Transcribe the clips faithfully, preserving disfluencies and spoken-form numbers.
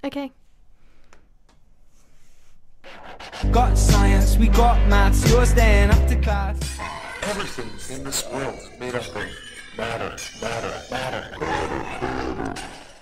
Okay. Got science, we got maths, you're staying up to class. Everything in this world is made up of matter, matter, matter.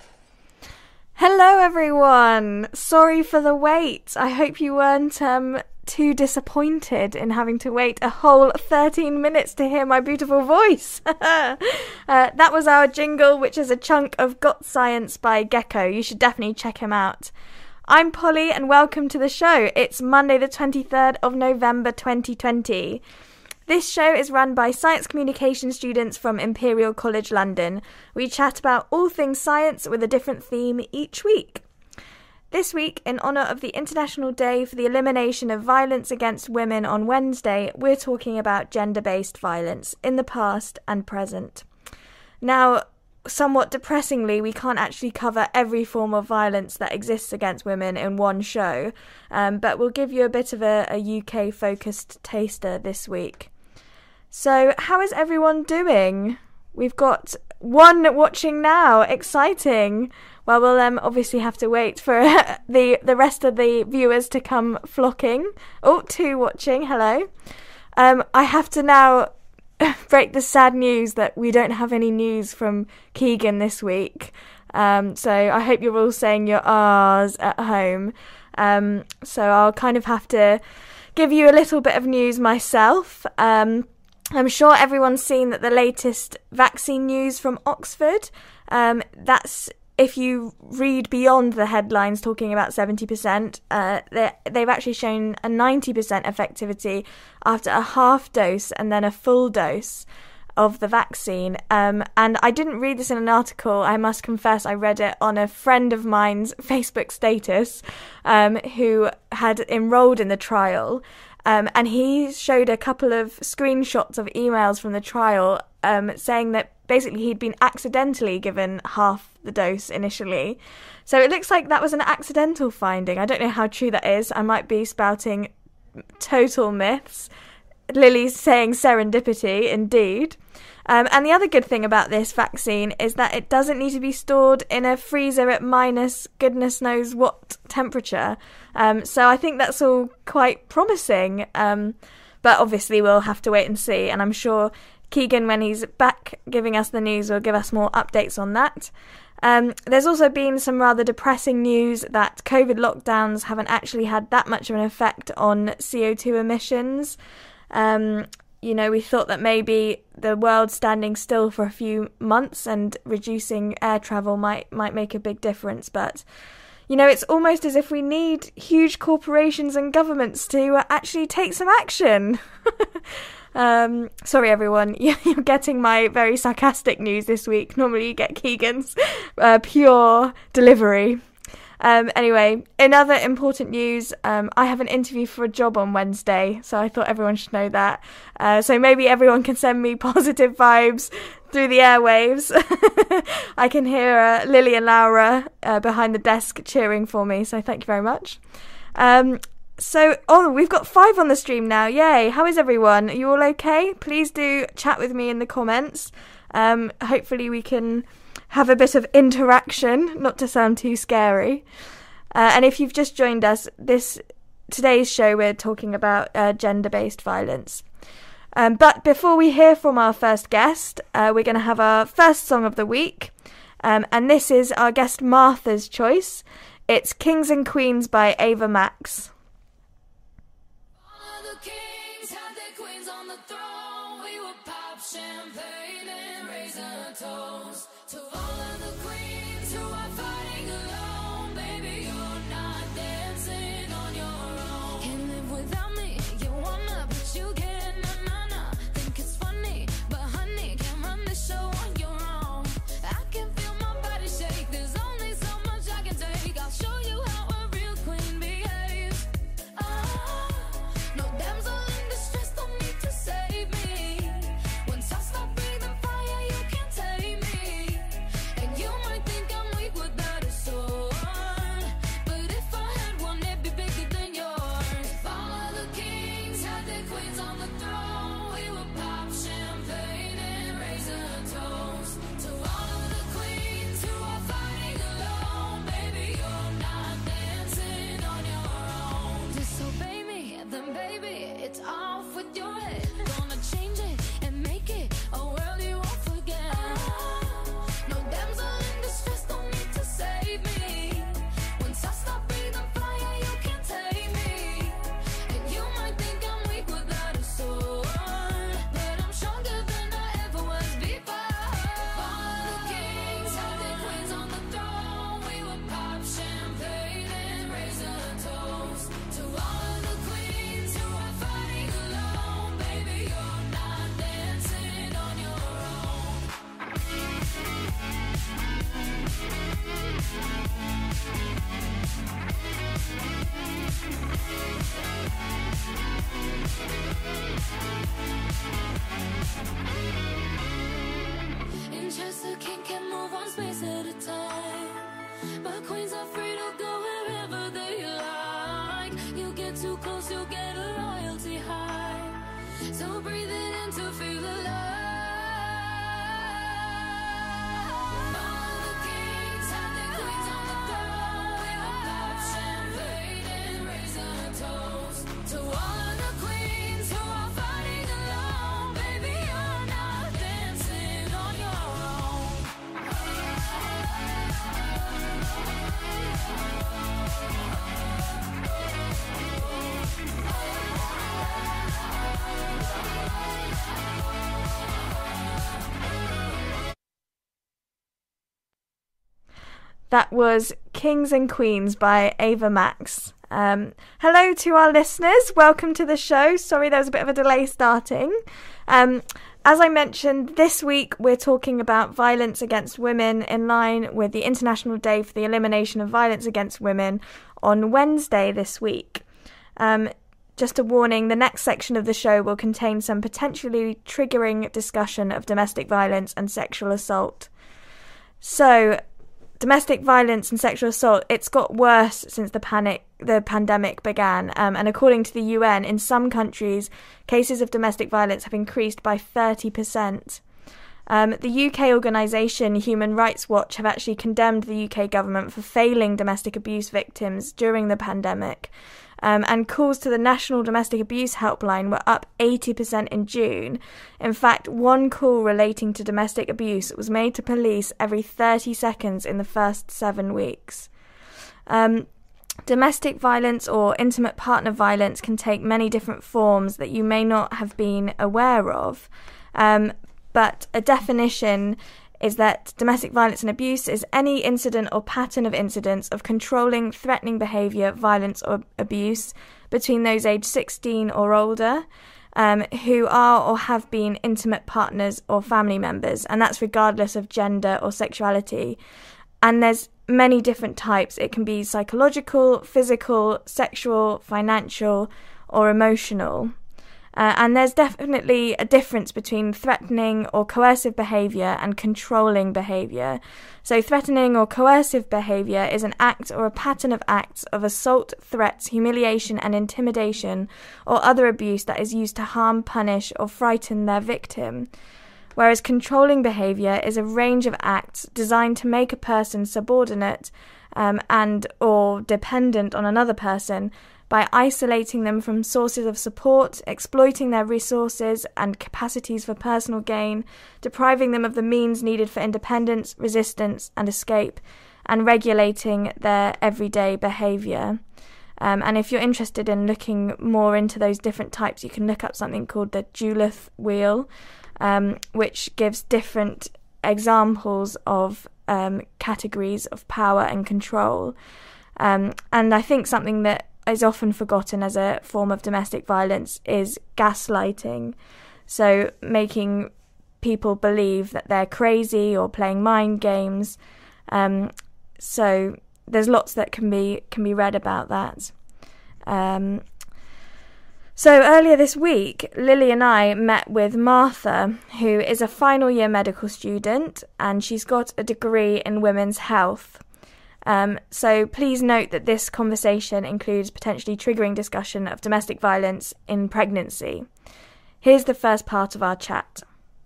Hello everyone! Sorry for the wait. I hope you weren't um too disappointed in having to wait a whole thirteen minutes to hear my beautiful voice. uh, that was our jingle, which is a chunk of Got Science by Gecko. You should definitely check him out. I'm Polly and welcome to the show. It's Monday the twenty-third of November twenty twenty. This show is run by science communication students from Imperial College London. We chat about all things science with a different theme each week. This week, in honour of the International Day for the Elimination of Violence Against Women on Wednesday, we're talking about gender-based violence in the past and present. Now, somewhat depressingly, we can't actually cover every form of violence that exists against women in one show, um, but we'll give you a bit of a, a U K-focused taster this week. So, how is everyone doing? We've got one watching now. Exciting. Well, we'll um, obviously have to wait for the, the rest of the viewers to come flocking. Oh, two watching. Hello. Um, I have to now break the sad news that we don't have any news from Keegan this week. Um, so I hope you're all saying your ahs at home. Um, so I'll kind of have to give you a little bit of news myself. Um, I'm sure everyone's seen that the latest vaccine news from Oxford. Um, that's if you read beyond the headlines talking about seventy percent, uh, they've actually shown a ninety percent effectivity after a half dose and then a full dose of the vaccine. Um, and I didn't read this in an article. I must confess I read it on a friend of mine's Facebook status um, who had enrolled in the trial. Um, and he showed a couple of screenshots of emails from the trial um, saying that basically he'd been accidentally given half the dose initially. So it looks like that was an accidental finding. I don't know how true that is. I might be spouting total myths. Lily's saying serendipity, indeed. Um, and the other good thing about this vaccine is that it doesn't need to be stored in a freezer at minus goodness knows what temperature. Um, so I think that's all quite promising. Um, but obviously we'll have to wait and see. And I'm sure Keegan, when he's back giving us the news, will give us more updates on that. Um, there's also been some rather depressing news that COVID lockdowns haven't actually had that much of an effect on C O two emissions. Um, you know, we thought that maybe the world standing still for a few months and reducing air travel might might make a big difference. But, you know, it's almost as if we need huge corporations and governments to uh, actually take some action. um, sorry, everyone. You're getting my very sarcastic news this week. Normally you get Keegan's uh, pure delivery. Um, anyway, in other important news, um, I have an interview for a job on Wednesday, so I thought everyone should know that. Uh, so maybe everyone can send me positive vibes through the airwaves. I can hear uh, Lily and Laura uh, behind the desk cheering for me, so thank you very much. Um, so, oh, we've got five on the stream now. Yay. How is everyone? Are you all okay? Please do chat with me in the comments. Um, hopefully we can have a bit of interaction, not to sound too scary. Uh, and if you've just joined us, this today's show we're talking about uh, gender-based violence. Um, but before we hear from our first guest, uh, we're going to have our first song of the week. Um, and this is our guest Martha's choice. It's Kings and Queens by Ava Max. All the kings had their queens on the throne. We would pop champagne and raise a toast to all of the queens who are fighting alone. Baby, you're not dancing on your own. Can't live without me. You wanna, but you can't. Nah, nah, nah. Think it's funny, but honey, can't run the show on your own. I can feel my body shake. There's only so much I can take. I'll show you how a real queen behaves. Ah, no damsel in distress, don't need to save me. Once I stop breathing fire, you can't tame me. And you might think I'm weak without Yes, a king can move one space at a time, but queens are free to go wherever they like. You get too close, you'll get a royalty high. So breathe it in to feel the love. All the kings had their queens on the throne. We will pop champagne and raise a toast to all of the queens who are fighting alone. Baby, you're not dancing on your own. That was Kings and Queens by Ava Max. Um, hello to our listeners. Welcome to the show. Sorry there was a bit of a delay starting. Um, as I mentioned, this week we're talking about violence against women in line with the International Day for the Elimination of Violence Against Women on Wednesday this week. Um, just a warning, the next section of the show will contain some potentially triggering discussion of domestic violence and sexual assault. So, domestic violence and sexual assault, it's got worse since the panic, the pandemic began. Um, and according to the U N, in some countries, cases of domestic violence have increased by thirty percent. Um, the U K organisation Human Rights Watch have actually condemned the U K government for failing domestic abuse victims during the pandemic. Um, and calls to the National Domestic Abuse Helpline were up eighty percent in June. In fact, one call relating to domestic abuse was made to police every thirty seconds in the first seven weeks. Um, domestic violence or intimate partner violence can take many different forms that you may not have been aware of. Um, but a definition is that domestic violence and abuse is any incident or pattern of incidents of controlling, threatening behaviour, violence or abuse between those aged sixteen or older um, who are or have been intimate partners or family members, and that's regardless of gender or sexuality. And there's many different types. It can be psychological, physical, sexual, financial or emotional. Uh, and there's definitely a difference between threatening or coercive behaviour and controlling behaviour. So threatening or coercive behaviour is an act or a pattern of acts of assault, threats, humiliation and intimidation or other abuse that is used to harm, punish or frighten their victim. Whereas controlling behaviour is a range of acts designed to make a person subordinate um, and or dependent on another person by isolating them from sources of support, exploiting their resources and capacities for personal gain, depriving them of the means needed for independence, resistance and escape, and regulating their everyday behaviour. Um, and if you're interested in looking more into those different types, you can look up something called the Duluth Wheel, um, which gives different examples of um, categories of power and control. Um, and I think something that is often forgotten as a form of domestic violence is gaslighting. So making people believe that they're crazy or playing mind games. Um, so there's lots that can be can be read about that. Um, so earlier this week, Lily and I met with Martha, who is a final year medical student, and she's got a degree in women's health. Um, so please note that this conversation includes potentially triggering discussion of domestic violence in pregnancy. Here's the first part of our chat.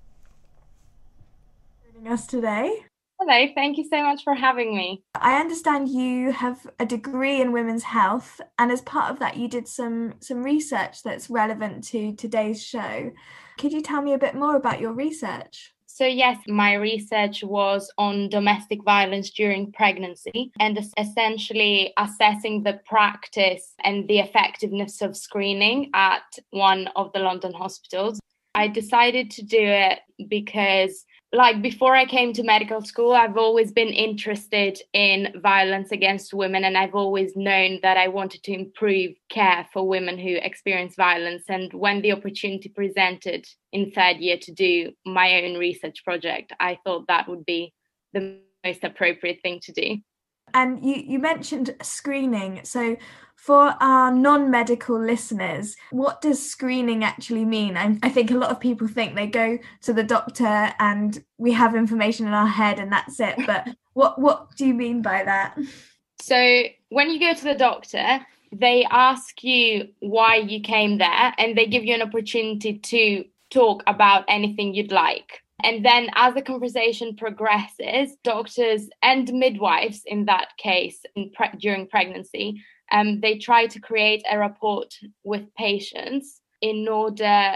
Joining us today. Hello, thank you so much for having me. I understand you have a degree in women's health, and as part of that you did some, some research that's relevant to today's show. Could you tell me a bit more about your research? So yes, my research was on domestic violence during pregnancy and essentially assessing the practice and the effectiveness of screening at one of the London hospitals. I decided to do it because, like, before I came to medical school, I've always been interested in violence against women, and I've always known that I wanted to improve care for women who experience violence. And when the opportunity presented in third year to do my own research project, I thought that would be the most appropriate thing to do. And you, you mentioned screening. So for our non-medical listeners, what does screening actually mean? I, I think a lot of people think they go to the doctor and we have information in our head and that's it. But what, what do you mean by that? So when you go to the doctor, they ask you why you came there and they give you an opportunity to talk about anything you'd like. And then as the conversation progresses, doctors and midwives, in that case, in pre- during pregnancy, um, they try to create a rapport with patients in order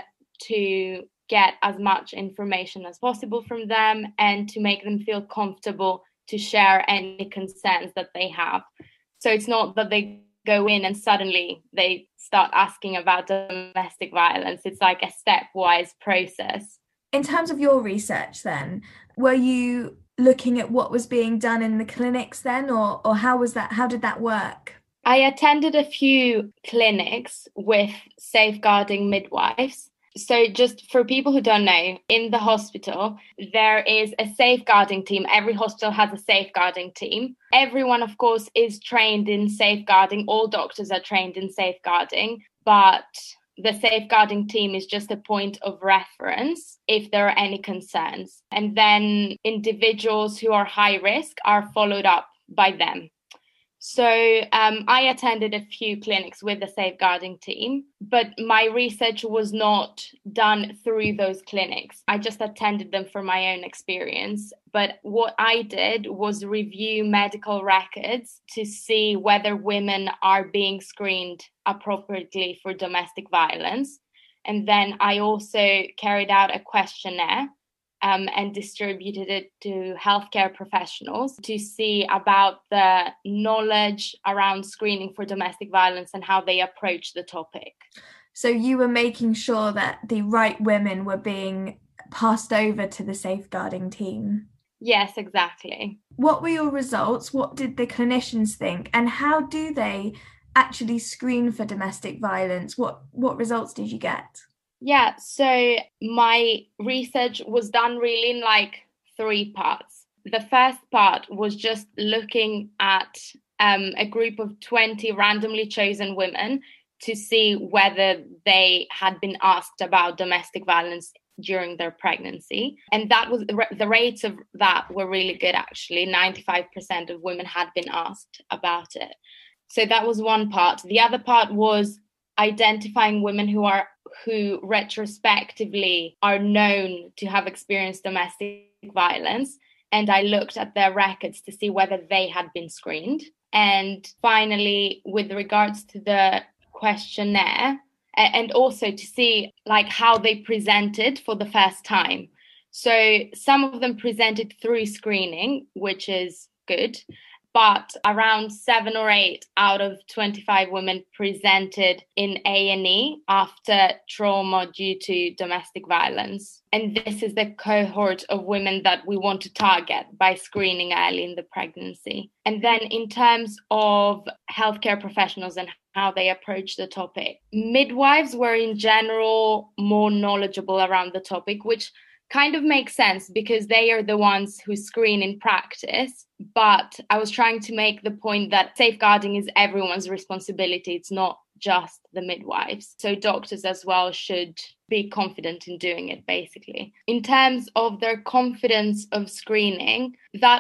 to get as much information as possible from them and to make them feel comfortable to share any concerns that they have. So it's not that they go in and suddenly they start asking about domestic violence. It's like a stepwise process. In terms of your research then, were you looking at what was being done in the clinics then, or or how was that, how did that work? I attended a few clinics with safeguarding midwives. So just for people who don't know, in the hospital, there is a safeguarding team. Every hospital has a safeguarding team. Everyone, of course, is trained in safeguarding. All doctors are trained in safeguarding, but the safeguarding team is just a point of reference if there are any concerns. And then individuals who are high risk are followed up by them. So um, I attended a few clinics with the safeguarding team, but my research was not done through those clinics. I just attended them for my own experience. But what I did was review medical records to see whether women are being screened appropriately for domestic violence. And then I also carried out a questionnaire Um, and distributed it to healthcare professionals to see about the knowledge around screening for domestic violence and how they approach the topic. So you were making sure that the right women were being passed over to the safeguarding team? Yes, exactly. What were your results? What did the clinicians think? And how do they actually screen for domestic violence? What, what results did you get? Yeah, so my research was done really in like three parts. The first part was just looking at um, a group of twenty randomly chosen women to see whether they had been asked about domestic violence during their pregnancy. And that was the rates of that were really good, actually. ninety-five percent of women had been asked about it. So that was one part. The other part was identifying women who are who retrospectively are known to have experienced domestic violence. And I looked at their records to see whether they had been screened. And finally, with regards to the questionnaire, and also to see like how they presented for the first time. So some of them presented through screening, which is good. But around seven or eight out of twenty-five women presented in A and E after trauma due to domestic violence. And this is the cohort of women that we want to target by screening early in the pregnancy. And then in terms of healthcare professionals and how they approach the topic, midwives were in general more knowledgeable around the topic, which kind of makes sense because they are the ones who screen in practice. But I was trying to make the point that safeguarding is everyone's responsibility. It's not just the midwives. So doctors as well should be confident in doing it, basically. In terms of their confidence of screening, that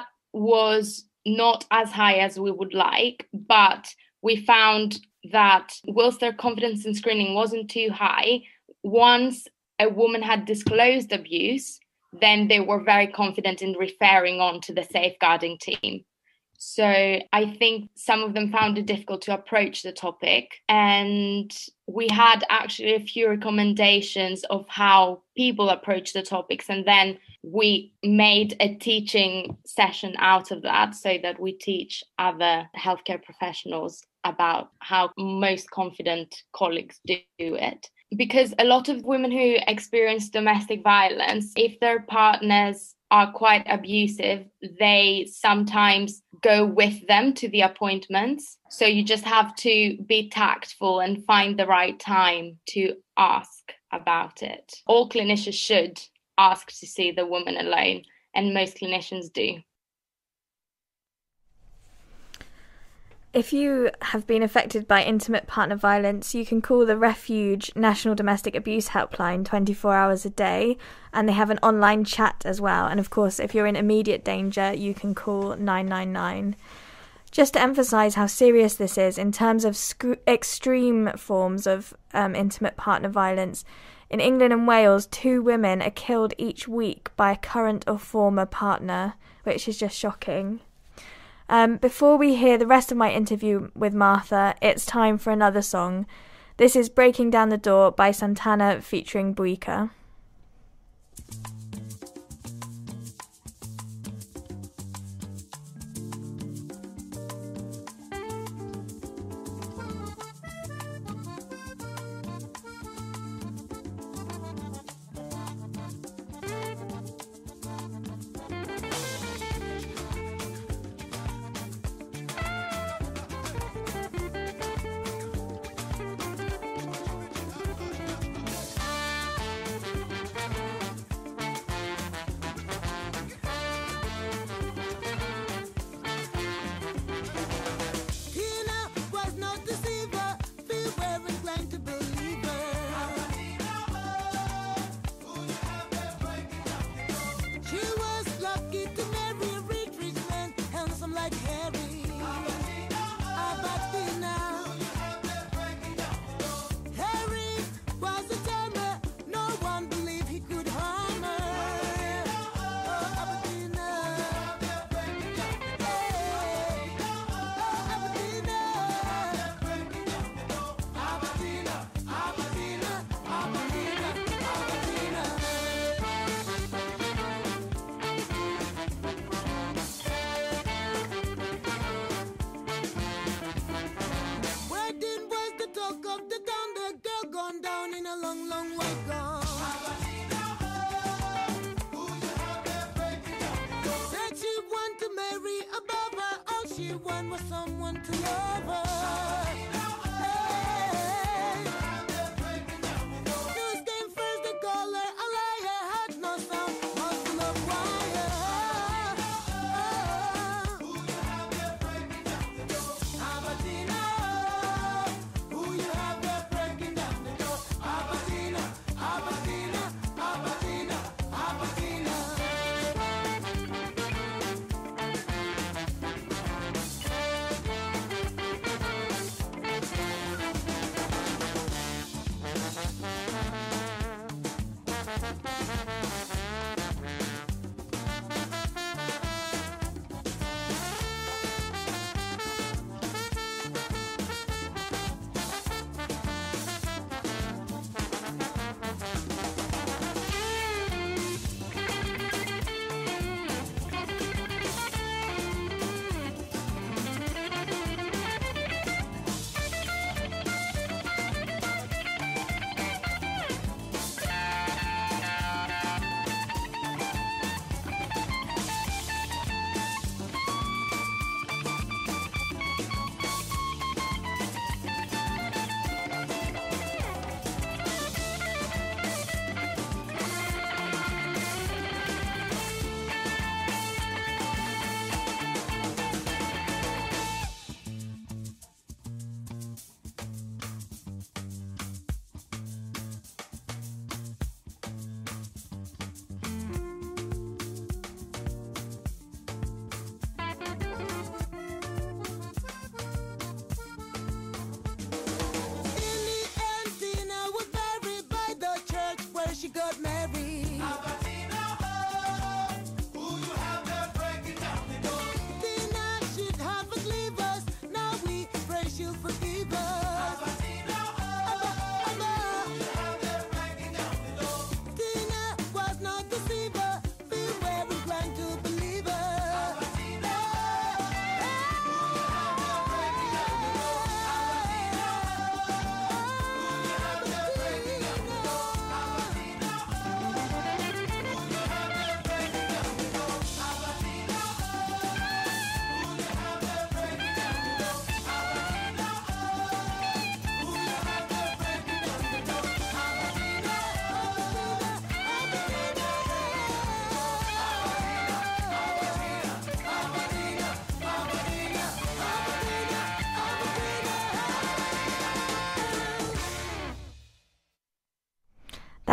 was not as high as we would like, but we found that whilst their confidence in screening wasn't too high, once a woman had disclosed abuse, then they were very confident in referring on to the safeguarding team. So I think some of them found it difficult to approach the topic. And we had actually a few recommendations of how people approach the topics. And then we made a teaching session out of that so that we teach other healthcare professionals about how most confident colleagues do it. Because a lot of women who experience domestic violence, if their partners are quite abusive, they sometimes go with them to the appointments. So you just have to be tactful and find the right time to ask about it. All clinicians should ask to see the woman alone, and most clinicians do. If you have been affected by intimate partner violence, you can call the Refuge National Domestic Abuse Helpline twenty-four hours a day, and they have an online chat as well. And of course, if you're in immediate danger, you can call nine nine nine. Just to emphasise how serious this is in terms of sc- extreme forms of um, intimate partner violence, in England and Wales, two women are killed each week by a current or former partner, which is just shocking. Um, before we hear the rest of my interview with Martha, it's time for another song. This is Breaking Down the Door by Santana featuring Buika.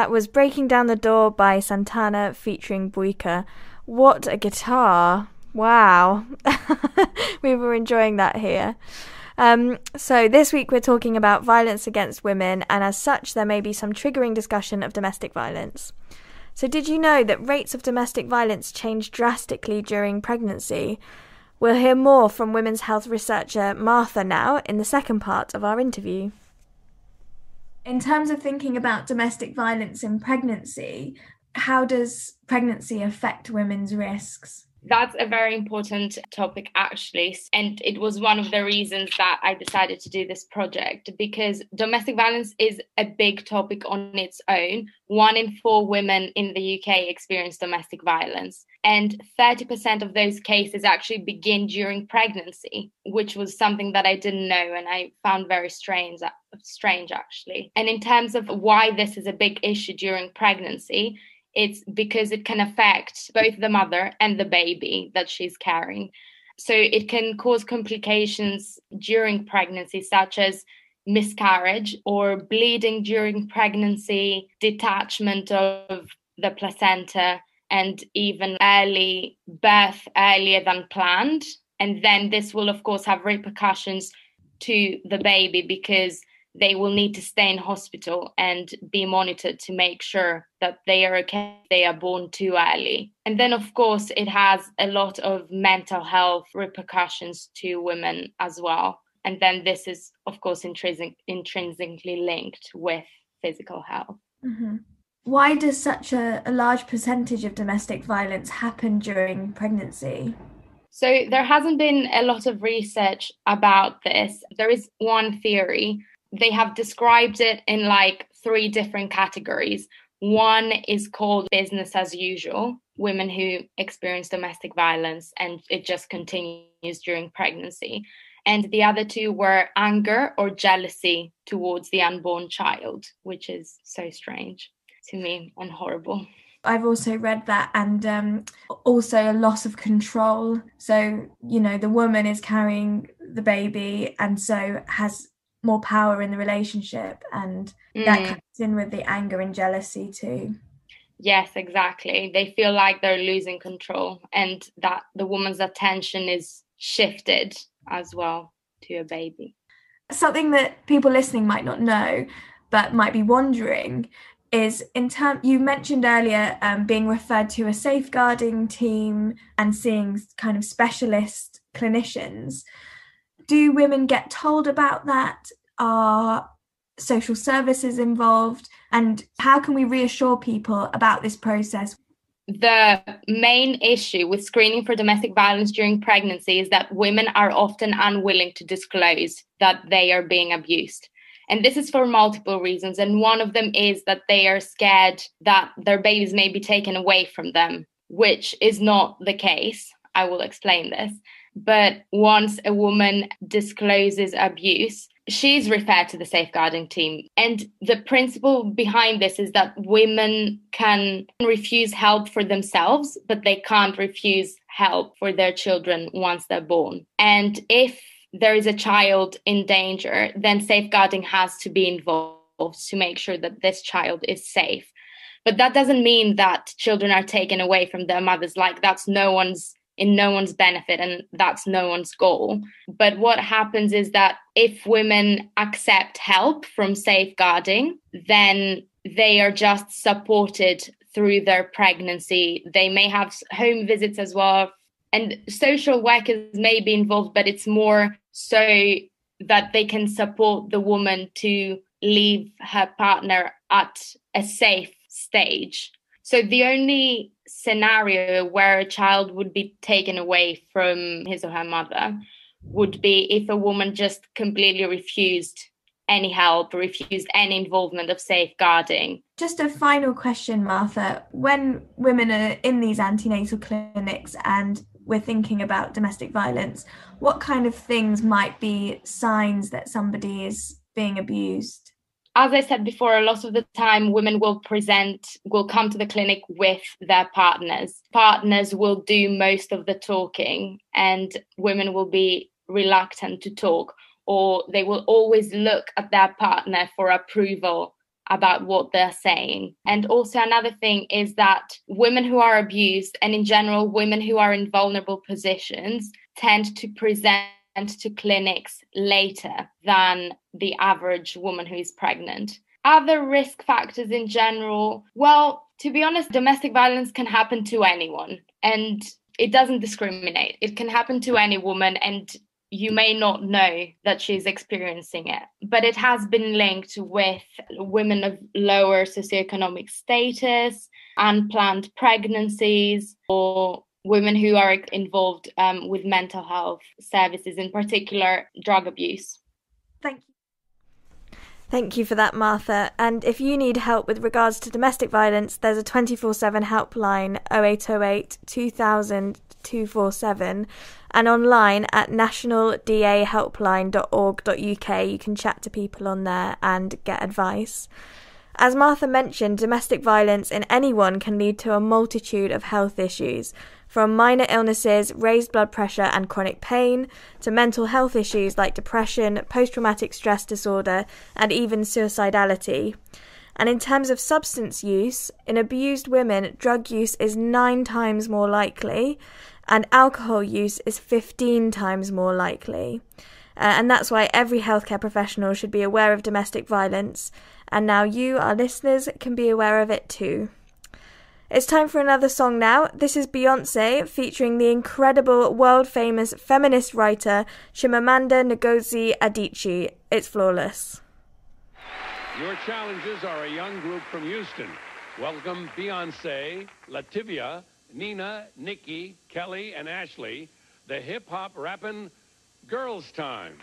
That was Breaking Down the Door by Santana featuring Buika. What a guitar. Wow. We were enjoying that here. Um, so this week we're talking about violence against women, and as such there may be some triggering discussion of domestic violence. So did you know that rates of domestic violence change drastically during pregnancy? We'll hear more from women's health researcher Martha now in the second part of our interview. In terms of thinking about domestic violence in pregnancy, how does pregnancy affect women's risks? That's a very important topic, actually. And it was one of the reasons that I decided to do this project, because domestic violence is a big topic on its own. One in four women in the U K experience domestic violence. And thirty percent of those cases actually begin during pregnancy, which was something that I didn't know and I found very strange, strange actually. And in terms of why this is a big issue during pregnancy, it's because it can affect both the mother and the baby that she's carrying. So it can cause complications during pregnancy, such as miscarriage or bleeding during pregnancy, detachment of the placenta, and even early birth earlier than planned. And then this will, of course, have repercussions to the baby because they will need to stay in hospital and be monitored to make sure that they are okay if they are born too early. And then, of course, it has a lot of mental health repercussions to women as well. And then this is, of course, intrinsic, intrinsically linked with physical health. Mm-hmm. Why does such a, a large percentage of domestic violence happen during pregnancy? So there hasn't been a lot of research about this. There is one theory. They have described it in like three different categories. One is called business as usual, women who experience domestic violence and it just continues during pregnancy. And the other two were anger or jealousy towards the unborn child, which is so strange to me and horrible. I've also read that, and um, also a loss of control. So, you know, the woman is carrying the baby and so has more power in the relationship, and mm. that comes in with the anger and jealousy too. Yes, exactly. They feel like they're losing control and that the woman's attention is shifted as well to a baby. Something that people listening might not know but might be wondering is, in term you mentioned earlier um, being referred to a safeguarding team and seeing kind of specialist clinicians. Do women get told about that? Are social services involved? And how can we reassure people about this process? The main issue with screening for domestic violence during pregnancy is that women are often unwilling to disclose that they are being abused. And this is for multiple reasons. And one of them is that they are scared that their babies may be taken away from them, which is not the case. I will explain this. But once a woman discloses abuse, she's referred to the safeguarding team. And the principle behind this is that women can refuse help for themselves, but they can't refuse help for their children once they're born. And if there is a child in danger, then safeguarding has to be involved to make sure that this child is safe. But that doesn't mean that children are taken away from their mothers. Like, that's no one's in no one's benefit, and that's no one's goal. But what happens is that if women accept help from safeguarding, then they are just supported through their pregnancy. They may have home visits as well, and social workers may be involved, but it's more so that they can support the woman to leave her partner at a safe stage. So the only scenario where a child would be taken away from his or her mother would be if a woman just completely refused any help, refused any involvement of safeguarding. Just a final question, Martha. When women are in these antenatal clinics and we're thinking about domestic violence, what kind of things might be signs that somebody is being abused? As I said before, a lot of the time women will present, will come to the clinic with their partners. Partners will do most of the talking, and women will be reluctant to talk, or they will always look at their partner for approval about what they're saying. And also another thing is that women who are abused, and in general women who are in vulnerable positions, tend to present to clinics later than the average woman who is pregnant. Other risk factors in general, well, to be honest, domestic violence can happen to anyone and it doesn't discriminate. It can happen to any woman and you may not know that she's experiencing it, but it has been linked with women of lower socioeconomic status, unplanned pregnancies, or women who are involved um, with mental health services, in particular drug abuse. Thank you. Thank you for that, Martha. And if you need help with regards to domestic violence, there's a twenty-four seven helpline, oh eight oh eight, two thousand, two four seven, and online at national d a helpline dot org dot u k. You can chat to people on there and get advice. As Martha mentioned, domestic violence in anyone can lead to a multitude of health issues, from minor illnesses, raised blood pressure and chronic pain, to mental health issues like depression, post-traumatic stress disorder, and even suicidality. And in terms of substance use, in abused women, drug use is nine times more likely, and alcohol use is fifteen times more likely. Uh, and that's why every healthcare professional should be aware of domestic violence. And now you, our listeners, can be aware of it too. It's time for another song now. This is Beyonce featuring the incredible world-famous feminist writer Chimamanda Ngozi Adichie. It's flawless. Your challenges are a young group from Houston. Welcome Beyonce, Lativia, Nina, Nikki, Kelly, and Ashley, the hip-hop rapping Girls Time.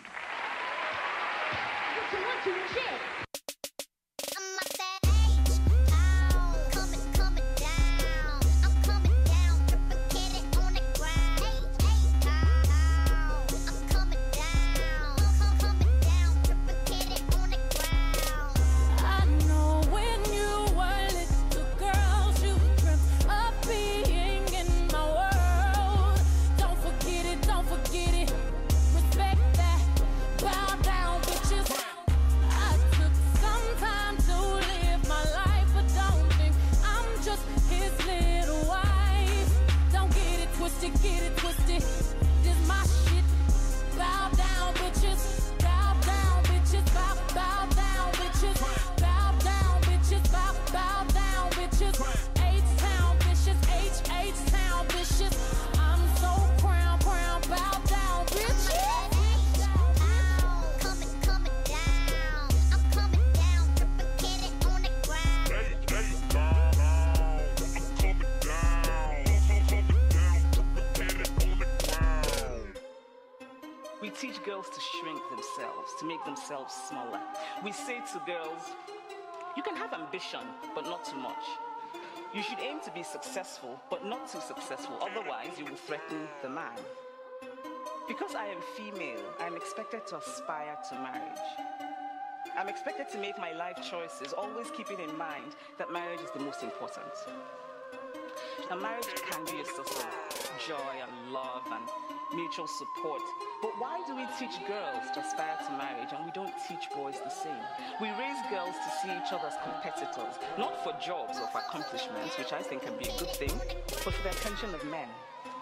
We teach girls to shrink themselves, to make themselves smaller. We say to girls, you can have ambition, but not too much. You should aim to be successful, but not too successful, otherwise you will threaten the man. Because I am female, I'm expected to aspire to marriage. I'm expected to make my life choices, always keeping in mind that marriage is the most important. Now, marriage can be a source of joy and love and mutual support. But why do we teach girls to aspire to marriage and we don't teach boys the same? We raise girls to see each other as competitors, not for jobs or for accomplishments, which I think can be a good thing, but for the attention of men.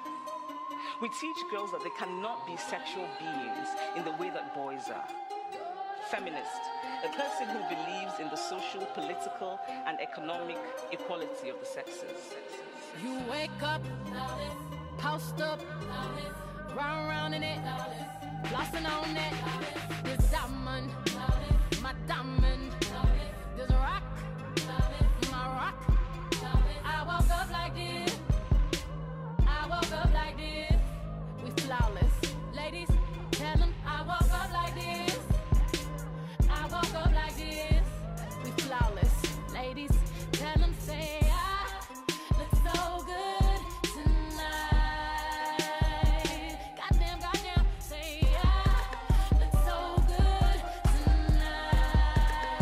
We teach girls that they cannot be sexual beings in the way that boys are. Feminist, a person who believes in the social, political, and economic equality of the sexes. You wake up, post up, round round in it, flossing on it. This diamond, my diamond. This rock, my rock. I woke up like this. I woke up like this. We flawless, ladies. Tell them I woke up like this. I woke up like this. We flawless, ladies. Tell them say I look so good tonight. Goddamn, goddamn, say I look so good tonight.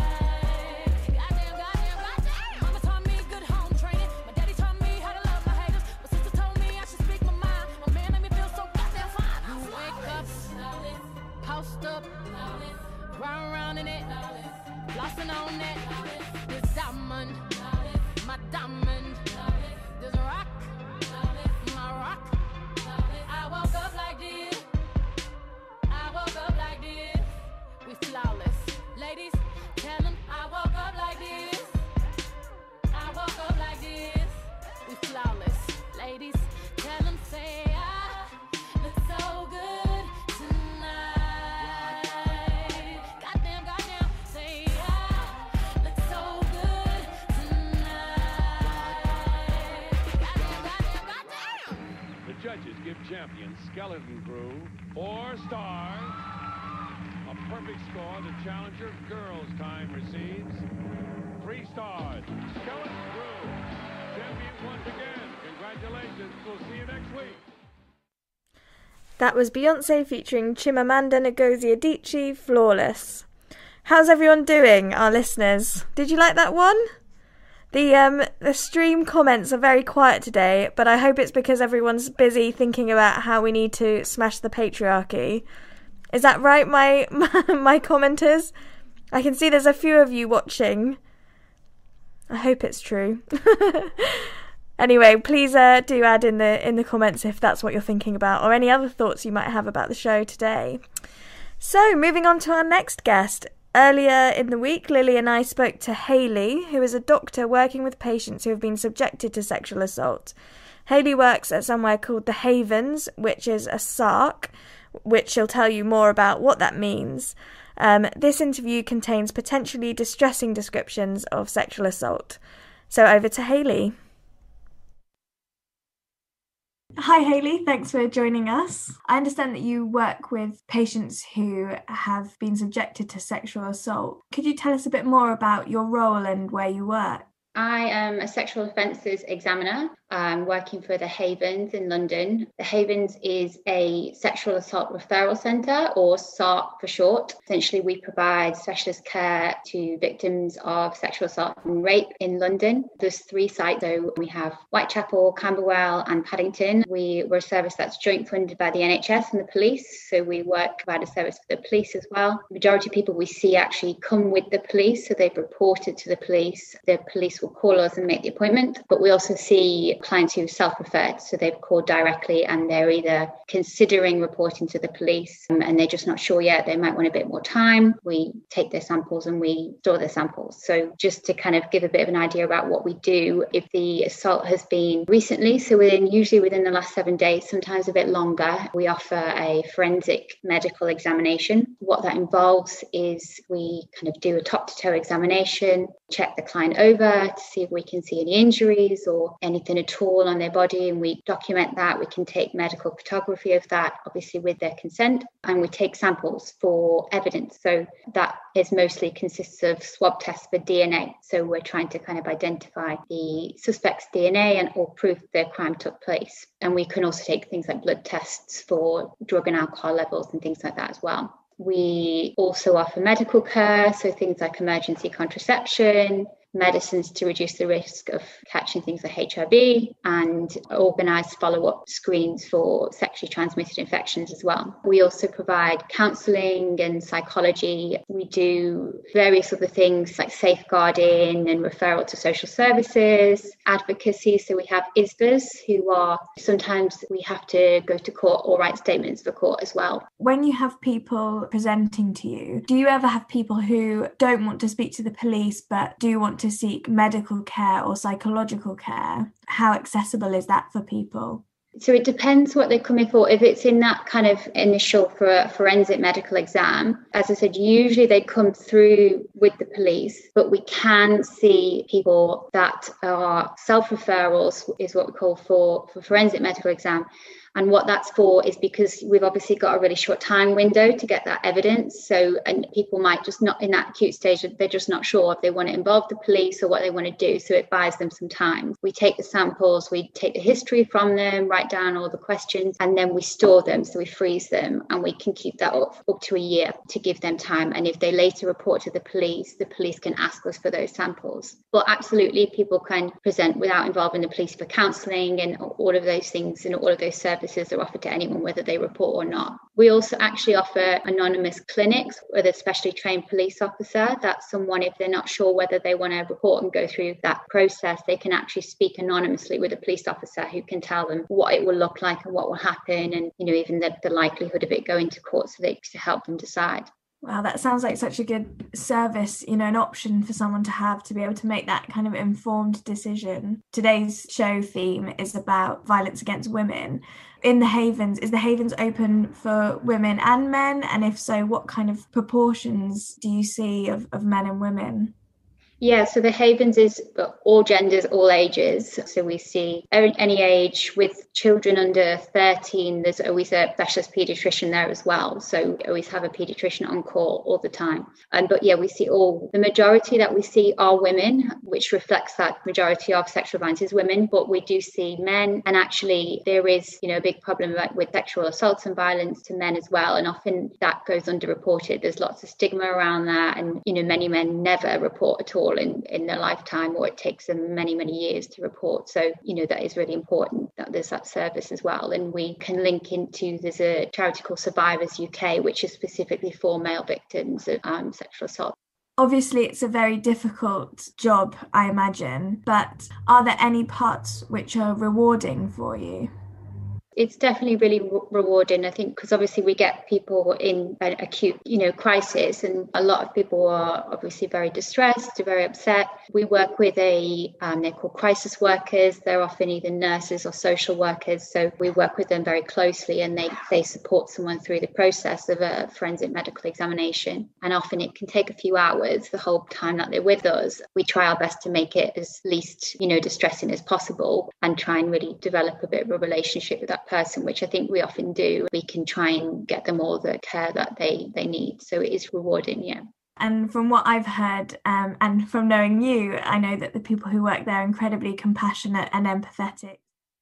judges give champion Skeleton Crew four stars. A perfect score, the challenger girls' time receives three stars. Skeleton Crew, champion once again. Congratulations. We'll see you next week. That was Beyonce featuring Chimamanda Ngozi Adichie, Flawless. How's everyone doing, our listeners? Did you like that one? The um the stream comments are very quiet today, but I hope it's because everyone's busy thinking about how we need to smash the patriarchy. Is that right, my my, my commenters? I can see there's a few of you watching. I hope it's true. Anyway, please uh, do add in the in the comments if that's what you're thinking about, or any other thoughts you might have about the show today. So, moving on to our next guest. Earlier in the week, Lily and I spoke to Hayley, who is a doctor working with patients who have been subjected to sexual assault. Hayley works at somewhere called The Havens, which is a S A R C, which she'll tell you more about what that means. Um, this interview contains potentially distressing descriptions of sexual assault. So over to Hayley. Hi Hayley, thanks for joining us. I understand that you work with patients who have been subjected to sexual assault. Could you tell us a bit more about your role and where you work? I am a sexual offences examiner um, working for The Havens in London. The Havens is a sexual assault referral centre, or S A R C for short. Essentially, we provide specialist care to victims of sexual assault and rape in London. There's three sites, so we have Whitechapel, Camberwell and Paddington. We, we're a service that's joint funded by the N H S and the police, so we work provide a service for the police as well. The majority of people we see actually come with the police, so they've reported to the police. The police will call us and make the appointment, but we also see clients who self-referred, so they've called directly and they're either considering reporting to the police um, and they're just not sure yet, they might want a bit more time. We take their samples and we store their samples. So just to kind of give a bit of an idea about what we do, if the assault has been recently, so within usually within the last seven days, sometimes a bit longer, we offer a forensic medical examination. What that involves is we kind of do a top to toe examination, check the client over to see if we can see any injuries or anything at all on their body, and we document that. We can take medical photography of that, obviously with their consent, and we take samples for evidence. So that is mostly consists of swab tests for D N A. So we're trying to kind of identify the suspect's D N A and or proof their crime took place. And we can also take things like blood tests for drug and alcohol levels and things like that as well. We also offer medical care, so things like emergency contraception, medicines to reduce the risk of catching things like H I V, and organised follow-up screens for sexually transmitted infections as well. We also provide counselling and psychology. We do various other things like safeguarding and referral to social services, advocacy. So we have I S Bs who are, sometimes we have to go to court or write statements for court as well. When you have people presenting to you, do you ever have people who don't want to speak to the police but do want to seek medical care or psychological care? How accessible is that for people? So it depends what they're coming for. If it's in that kind of initial for a forensic medical exam, as I said, usually they come through with the police, but we can see people that are self-referrals, is what we call for, for forensic medical exam. And what that's for is because we've obviously got a really short time window to get that evidence. So, and people might just not in that acute stage, they're just not sure if they want to involve the police or what they want to do. So it buys them some time. We take the samples, we take the history from them, write down all the questions, and then we store them. So we freeze them and we can keep that up, up to a year to give them time. And if they later report to the police, the police can ask us for those samples. But absolutely, people can present without involving the police for counselling and all of those things, and all of those services are offered to anyone, whether they report or not. We also actually offer anonymous clinics with a specially trained police officer. That's someone, if they're not sure whether they want to report and go through that process, they can actually speak anonymously with a police officer who can tell them what it will look like and what will happen, and you know, even the, the likelihood of it going to court, so they to help them decide. Wow, that sounds like such a good service, you know, an option for someone to have to be able to make that kind of informed decision. Today's show theme is about violence against women. In the Havens, is the Havens open for women and men? And if so, what kind of proportions do you see of, of men and women? Yeah, so the Havens is all genders, all ages. So we see any age. With children under thirteen, there's always a specialist paediatrician there as well. So we always have a paediatrician on call all the time. Um, but yeah, we see all, the majority that we see are women, which reflects that majority of sexual violence is women. But we do see men. And actually, there is, you know, a big problem with sexual assaults and violence to men as well. And often that goes underreported. There's lots of stigma around that. And, you know, many men never report at all in, in their lifetime, or it takes them many, many years to report. So, you know, that is really important that there's that service as well. And we can link into, there's a charity called Survivors U K, which is specifically for male victims of um, sexual assault. Obviously, it's a very difficult job, I imagine, but are there any parts which are rewarding for you? It's definitely really re- rewarding, I think, because obviously we get people in an acute, you know, crisis, and a lot of people are obviously very distressed, very upset. We work with a, um, they're called crisis workers. They're often either nurses or social workers. So we work with them very closely, and they, they support someone through the process of a forensic medical examination. And often it can take a few hours, the whole time that they're with us. We try our best to make it as least, you know, distressing as possible, and try and really develop a bit of a relationship with that person, which I think we often do. We can try and get them all the care that they they need. So it is rewarding, yeah. And from what I've heard, um, and from knowing you, I know that the people who work there are incredibly compassionate and empathetic.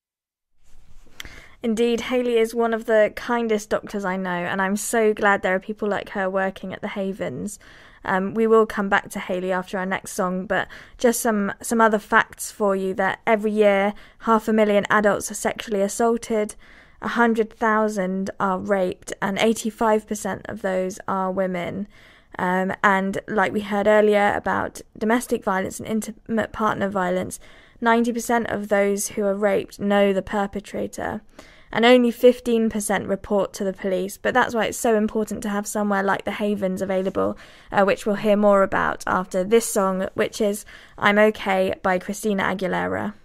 Indeed, Hayley is one of the kindest doctors I know, and I'm so glad there are people like her working at the Havens. Um, we will come back to Hayley after our next song, but just some, some other facts for you, that every year half a million adults are sexually assaulted, one hundred thousand are raped, and eighty-five percent of those are women. Um, and like we heard earlier about domestic violence and intimate partner violence, ninety percent of those who are raped know the perpetrator. And only fifteen percent report to the police. But that's why it's so important to have somewhere like the Havens available, uh, which we'll hear more about after this song, which is I'm Okay by Christina Aguilera.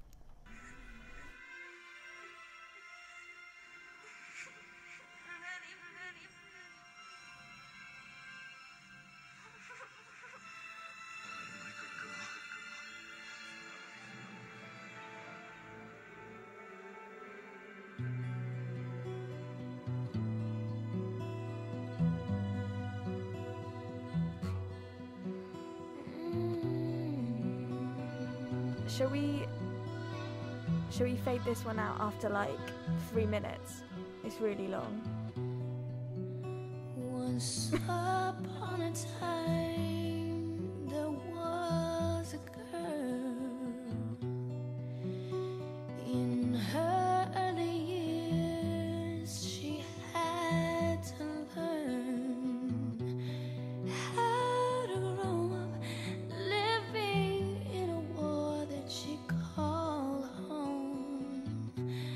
Shall we, shall we fade this one out after like three minutes? It's really long. Once upon a time, there was a girl. In her early years, she had to learn how to grow up, living in a war that she called home.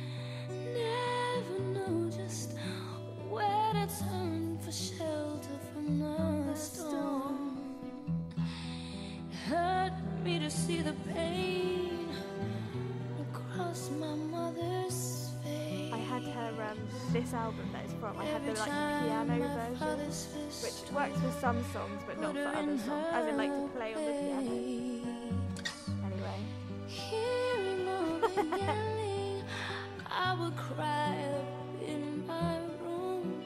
Never knew just where to turn for shelter from the storm. It hurt me to see the pain across my mother's face. I had her, um, this album that it's from, I had the like piano version, which works for some songs but not for other songs, as in like to play on the piano. Anyway. Hearing all the yelling, I would cry up in my room,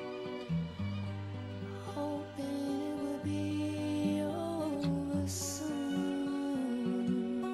hoping it would be over soon.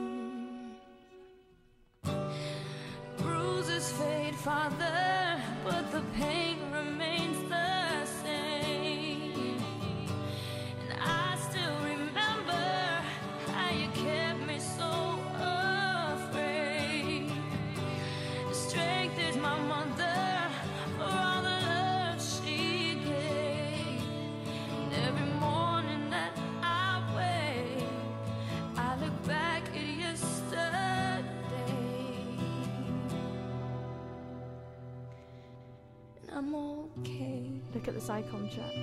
Bruises fade farther, but the pain remains the same. And I still remember how you kept me so afraid. The strength is my mother for all the love she gave. And every morning that I wake, I look back at yesterday, and I'm okay. Look at the SciComm chat.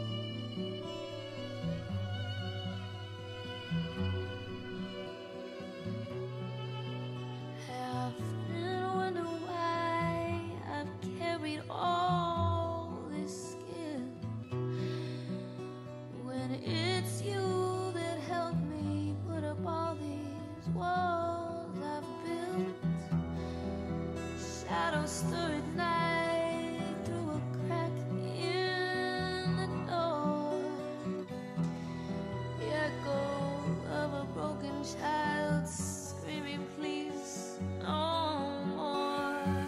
I often wonder why I've carried all this skill, when it's you that helped me whisper at night through a crack in the door. The echo of a broken child screaming, please, no more.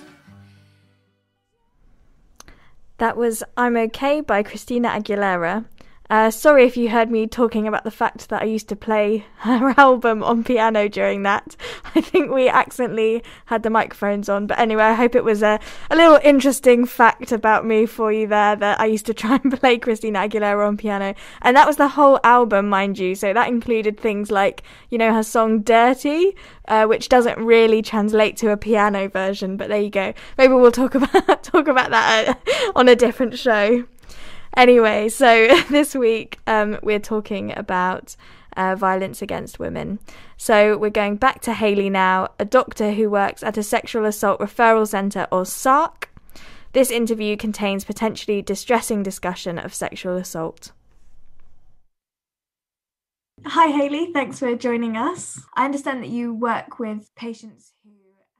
That was I'm Okay by Christina Aguilera. Uh, sorry if you heard me talking about the fact that I used to play her album on piano during that. I think we accidentally had the microphones on. But anyway, I hope it was a, a little interesting fact about me for you there, that I used to try and play Christina Aguilera on piano. And that was the whole album, mind you. So that included things like, you know, her song Dirty, uh, which doesn't really translate to a piano version. But there you go. Maybe we'll talk about, talk about that uh, on a different show. Anyway, so this week um, we're talking about uh, violence against women. So we're going back to Hayley now, a doctor who works at a Sexual Assault Referral Centre, or S A R C. This interview contains potentially distressing discussion of sexual assault. Hi Hayley, thanks for joining us. I understand that you work with patients who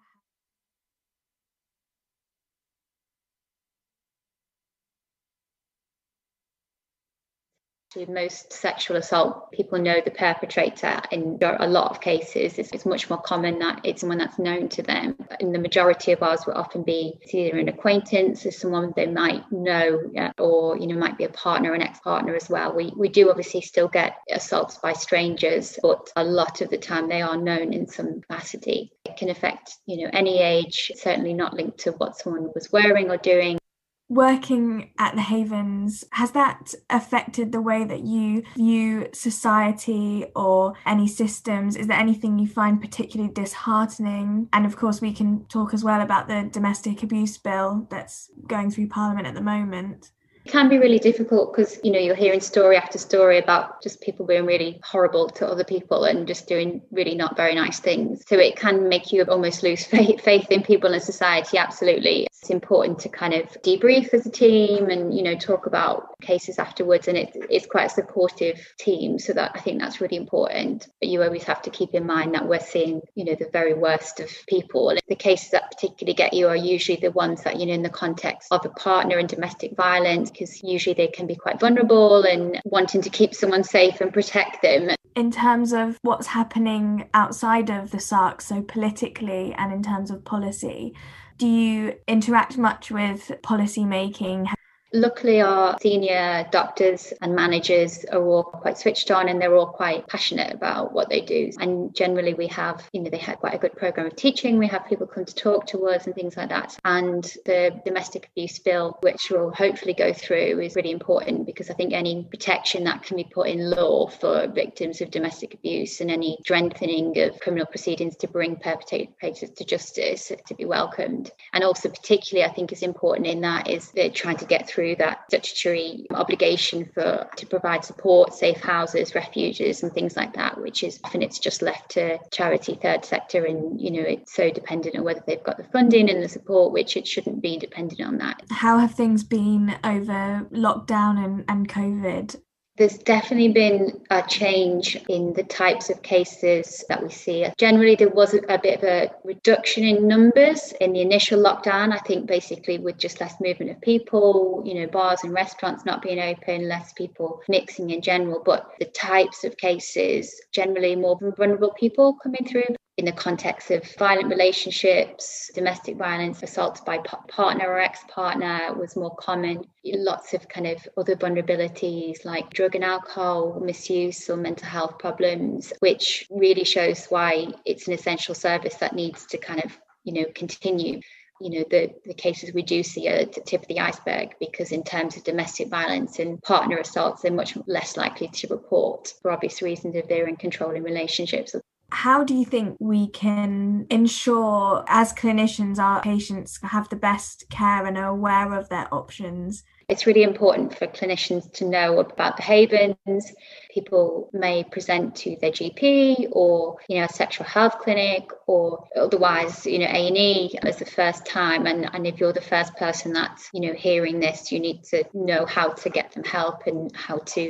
Most sexual assault, people know the perpetrator. In a lot of cases, it's, it's much more common that it's someone that's known to them. In the majority of ours will often be either an acquaintance or someone they might know, yeah, or you know might be a partner, an ex-partner as well. We we do obviously still get assaults by strangers, but a lot of the time they are known in some capacity. It can affect you know any age, certainly not linked to what someone was wearing or doing. Working at the Havens, has that affected the way that you view society or any systems? Is there anything you find particularly disheartening? And of course, we can talk as well about the domestic abuse bill that's going through Parliament at the moment. It can be really difficult because, you know, you're hearing story after story about just people being really horrible to other people and just doing really not very nice things. So it can make you almost lose faith, faith in people and society. Absolutely. It's important to kind of debrief as a team and, you know, talk about cases afterwards. And it, it's quite a supportive team. So that I think that's really important. But you always have to keep in mind that we're seeing, you know, the very worst of people. And the cases that particularly get you are usually the ones that, you know, in the context of a partner and domestic violence, because usually they can be quite vulnerable and wanting to keep someone safe and protect them. In terms of what's happening outside of the S A R C, so politically and in terms of policy, do you interact much with policy making? Luckily, our senior doctors and managers are all quite switched on and they're all quite passionate about what they do. And generally we have, you know, they had quite a good program of teaching. We have people come to talk to us and things like that. And the domestic abuse bill, which will hopefully go through, is really important because I think any protection that can be put in law for victims of domestic abuse and any strengthening of criminal proceedings to bring perpetrators to justice to be welcomed. And also particularly I think is important in that is they're trying to get through that statutory obligation for to provide support, safe houses, refuges and things like that, which is often it's just left to charity third sector, and you know it's so dependent on whether they've got the funding and the support, which it shouldn't be dependent on that. How have things been over lockdown and, and COVID? There's definitely been a change in the types of cases that we see. Generally, there was a, a bit of a reduction in numbers in the initial lockdown. I think basically with just less movement of people, you know, bars and restaurants not being open, less people mixing in general. But the types of cases, generally more vulnerable people coming through. In the context of violent relationships, domestic violence, assaults by partner or ex-partner was more common. Lots of kind of other vulnerabilities like drug and alcohol misuse or mental health problems, which really shows why it's an essential service that needs to kind of, you know, continue. You know, the, the cases we do see are at the tip of the iceberg because in terms of domestic violence and partner assaults, they're much less likely to report for obvious reasons if they're in controlling relationships. How do you think we can ensure, as clinicians, our patients have the best care and are aware of their options? It's really important for clinicians to know about the Havens. People may present to their G P or, you know, a sexual health clinic or otherwise, you know, A and E as the first time. And, and if you're the first person that's, you know, hearing this, you need to know how to get them help and how to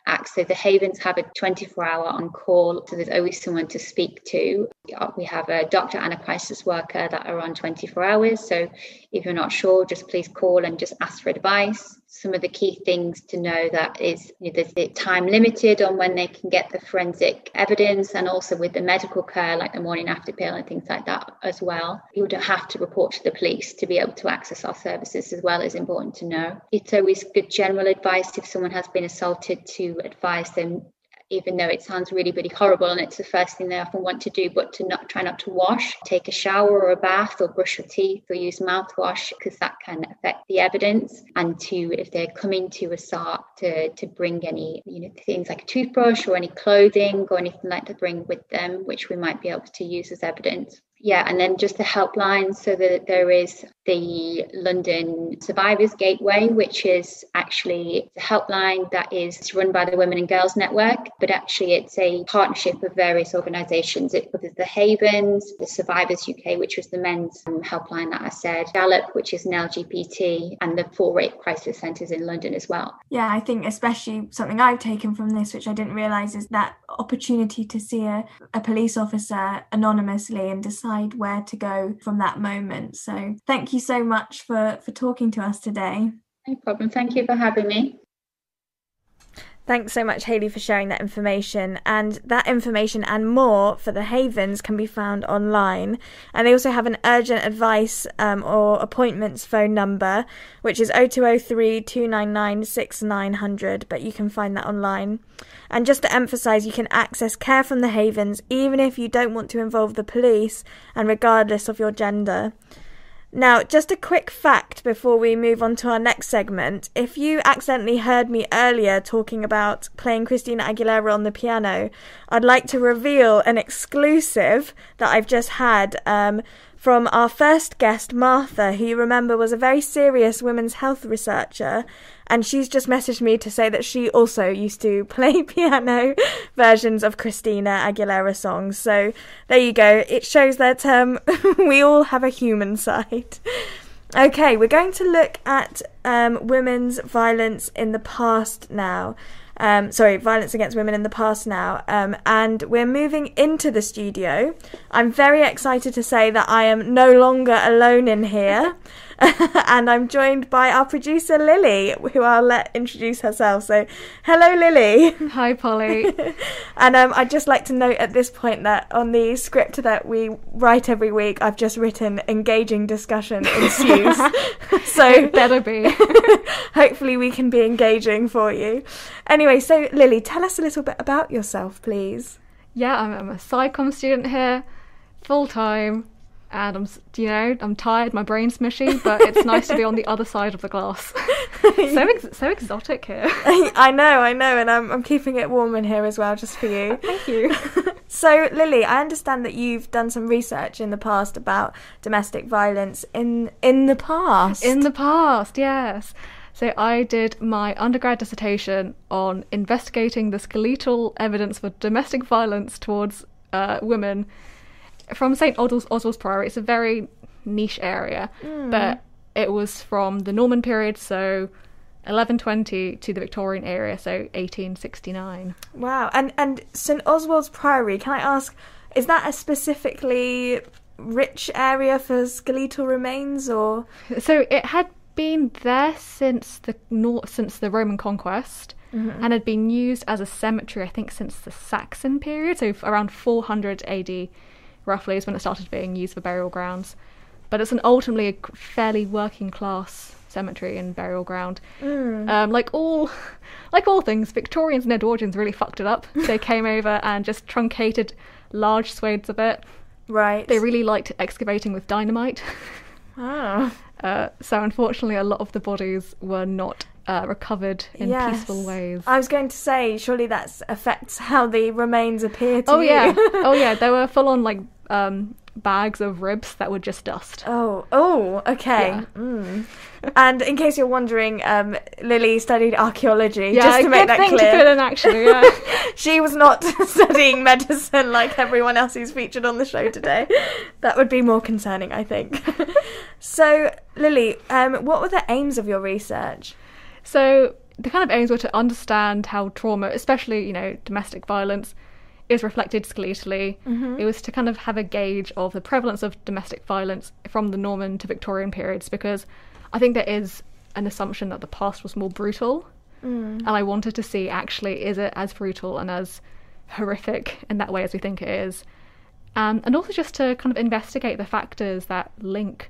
act. So the Havens have a twenty-four hour on call, so there's always someone to speak to. We have a doctor and a crisis worker that are on twenty-four hours. So if you're not sure, just please call and just ask for advice. Some of the key things to know that is, you know, there's the time limited on when they can get the forensic evidence, and also with the medical care like the morning after pill and things like that as well. You don't have to report to the police to be able to access our services as well, is important to know. It's always good general advice if someone has been assaulted to advise them, even though it sounds really, really horrible and it's the first thing they often want to do, but to not try not to wash, take a shower or a bath or brush your teeth or use mouthwash, because that can affect the evidence. And to, if they're coming to assault, to, to bring any, you know, things like a toothbrush or any clothing or anything like that, bring with them, which we might be able to use as evidence. Yeah, and then just the helpline, so that there is the London Survivors Gateway, which is actually a helpline that is run by the Women and Girls Network, but actually it's a partnership of various organisations. It covers the Havens, the Survivors U K, which was the men's helpline that I said, Gallop, which is an L G B T, and the four rape crisis centres in London as well. Yeah, I think especially something I've taken from this, which I didn't realise, is that opportunity to see a, a police officer anonymously and decide where to go from that moment. So thank you so much for for talking to us today. No problem. Thank you for having me. Thanks so much, Hayley, for sharing that information. And that information and more for the Havens can be found online. And they also have an urgent advice um, or appointments phone number, which is oh two oh three, two nine nine, six nine hundred, but you can find that online. And just to emphasise, you can access care from the Havens even if you don't want to involve the police and regardless of your gender. Now, just a quick fact before we move on to our next segment. If you accidentally heard me earlier talking about playing Christina Aguilera on the piano, I'd like to reveal an exclusive that I've just had um, from our first guest, Martha, who you remember was a very serious women's health researcher. And she's just messaged me to say that she also used to play piano versions of Christina Aguilera songs. So there you go. It shows that um, we all have a human side. Okay, we're going to look at um, women's violence in the past now. Um, sorry, violence against women in the past now. Um, and we're moving into the studio. I'm very excited to say that I am no longer alone in here. And I'm joined by our producer, Lily, who I'll let introduce herself. So, hello, Lily. Hi, Polly. And um, I'd just like to note at this point that on the script that we write every week, I've just written engaging discussion ensues. So it better be. Hopefully we can be engaging for you. Anyway, so Lily, tell us a little bit about yourself, please. Yeah, I'm, I'm a psychom student here, full-time. And I'm, you know, I'm tired, my brain's smushy, but it's nice to be on the other side of the glass. so ex- so exotic here. I know, I know, and I'm I'm keeping it warm in here as well, just for you. Thank you. So, Lily, I understand that you've done some research in the past about domestic violence in in the past. In the past, yes. So I did my undergrad dissertation on investigating the skeletal evidence for domestic violence towards uh, women from Saint Oswald's, Oswald's Priory. It's a very niche area, mm. but it was from the Norman period, so eleven twenty, to the Victorian era, so eighteen sixty-nine. Wow. And and Saint Oswald's Priory, can I ask, is that a specifically rich area for skeletal remains, or? So it had been there since the since the Roman conquest, mm-hmm. and had been used as a cemetery, I think, since the Saxon period, so around four hundred A D. Roughly is when it started being used for burial grounds. But it's an ultimately a fairly working class cemetery and burial ground. Mm. Um, like all like all things, Victorians and Edwardians really fucked it up. They came over and just truncated large swathes of it. Right. They really liked excavating with dynamite. Oh. Uh, so unfortunately a lot of the bodies were not uh, recovered in yes. peaceful ways. I was going to say, surely that affects how the remains appear to oh, you. Yeah. Oh yeah, there were full on like um, bags of ribs that were just dust. Oh, oh, okay. Yeah. Mm. And in case you're wondering, um, Lily studied archaeology, yeah, just to make that thing clear. To fit in, actually, yeah. She was not studying medicine like everyone else who's featured on the show today. That would be more concerning, I think. So, Lily, um, what were the aims of your research? So, the kind of aims were to understand how trauma, especially, you know, domestic violence, is reflected skeletally. Mhm. It was to kind of have a gauge of the prevalence of domestic violence from the Norman to Victorian periods, because I think there is an assumption that the past was more brutal. Mm. And I wanted to see, actually, is it as brutal and as horrific in that way as we think it is? Um, and also just to kind of investigate the factors that link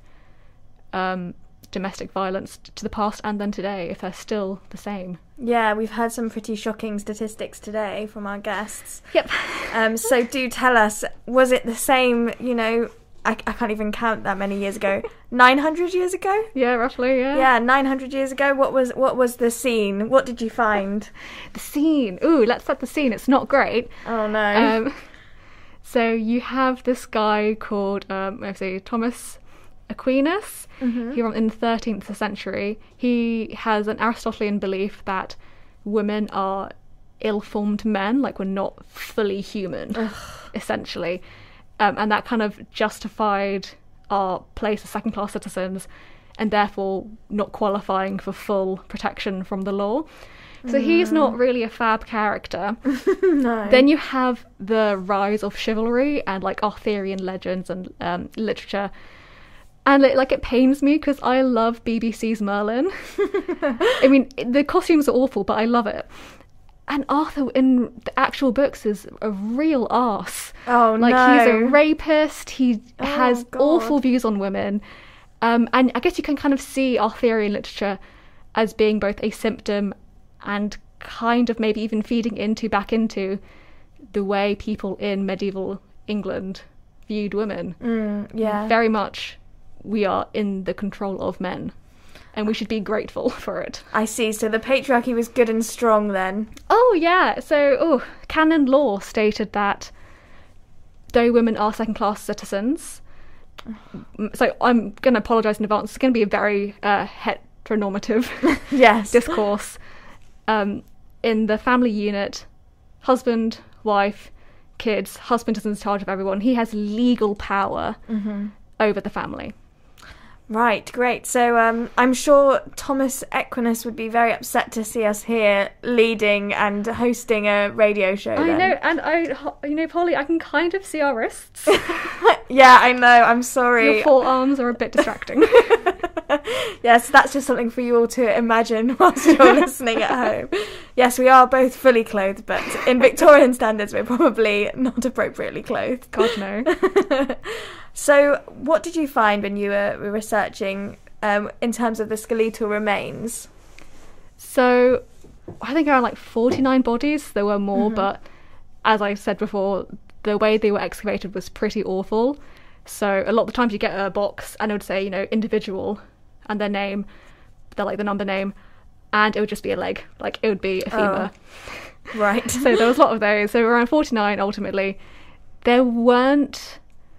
um, domestic violence to the past and then today, if they're still the same. Yeah, we've heard some pretty shocking statistics today from our guests. Yep. Um, so do tell us, was it the same, you know, I, I can't even count that many years ago, nine hundred years ago? Yeah, roughly, yeah. Yeah, nine hundred years ago. What was what was the scene? What did you find? The scene. Ooh, let's set the scene. It's not great. Oh, no. Um, so you have this guy called, um, let's see, Thomas Aquinas. Mhm. He wrote in the thirteenth century. He has an Aristotelian belief that women are ill-formed men, like we're not fully human, essentially. Um, and that kind of justified our place as second-class citizens and therefore not qualifying for full protection from the law. So he's not really a fab character. No. Then you have the rise of chivalry and like Arthurian legends and um, literature. And it, like it pains me because I love B B C's Merlin. I mean, the costumes are awful, but I love it. And Arthur in the actual books is a real arse. Oh, like, no. he's a rapist. He Oh, has God. awful views on women. Um, and I guess you can kind of see Arthurian literature as being both a symptom and kind of maybe even feeding into back into the way people in medieval England viewed women. Mm, yeah. Very much we are in the control of men. And we should be grateful for it. I see. So the patriarchy was good and strong then. Oh, yeah. So, oh, canon law stated that though women are second-class citizens, so I'm going to apologise in advance, it's going to be a very uh, heteronormative Yes. discourse. Um, in the family unit, husband, wife, kids, husband is in charge of everyone. He has legal power Mhm. over the family. Right, great. So um, I'm sure Thomas Aquinas would be very upset to see us here leading and hosting a radio show. I then. know, and I, you know, Polly, I can kind of see our wrists. Yeah, I know. I'm sorry. Your forearms are a bit distracting. Yes, that's just something for you all to imagine whilst you're listening at home. Yes, we are both fully clothed, but in Victorian standards, we're probably not appropriately clothed. God, no. So, what did you find when you were researching um, in terms of the skeletal remains? So, I think around like forty-nine bodies. There were more, Mhm. but as I said before, the way they were excavated was pretty awful. So, a lot of the times you get a box and it would say, you know, individual and their name, their like the number name, and it would just be a leg. Like, it would be a femur. Oh, right. So, there was a lot of those. So, around forty-nine ultimately. There weren't